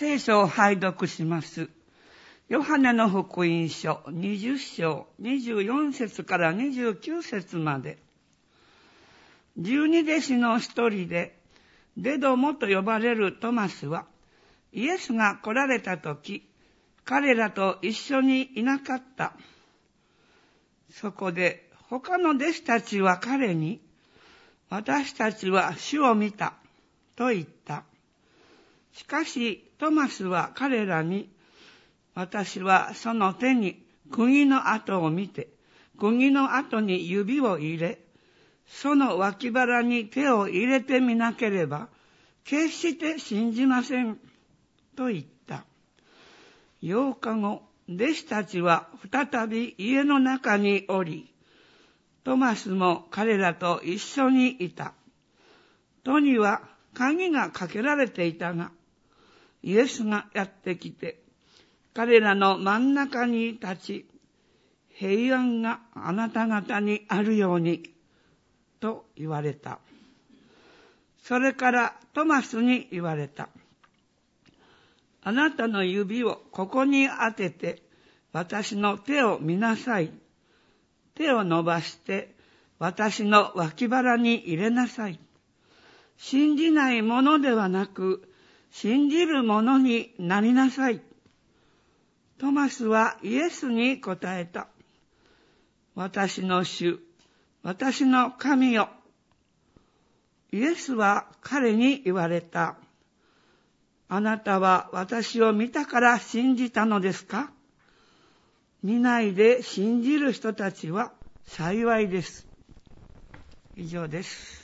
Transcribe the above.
聖書を拝読します。ヨハネの福音書20章24節から29節まで。12弟子の一人でデドモと呼ばれるトマスは、イエスが来られたとき、彼らと一緒にいなかった。そこで他の弟子たちは彼に、私たちは主を見たと言った。しかしトマスは彼らに、私はその手に釘の跡を見て、釘の跡に指を入れ、その脇腹に手を入れてみなければ、決して信じませんと言った。8日後、弟子たちは再び家の中におり、トマスも彼らと一緒にいた。戸には鍵がかけられていたが、イエスがやってきて、彼らの真ん中に立ち、平安があなた方にあるように、と言われた。それからトマスに言われた。あなたの指をここに当てて、私の手を見なさい。手を伸ばして、私の脇腹に入れなさい。信じないものではなく、信じるものになりなさい。トマスはイエスに答えた。私の主、私の神よ。イエスは彼に言われた。あなたは私を見たから信じたのですか？見ないで信じる人たちは幸いです。以上です。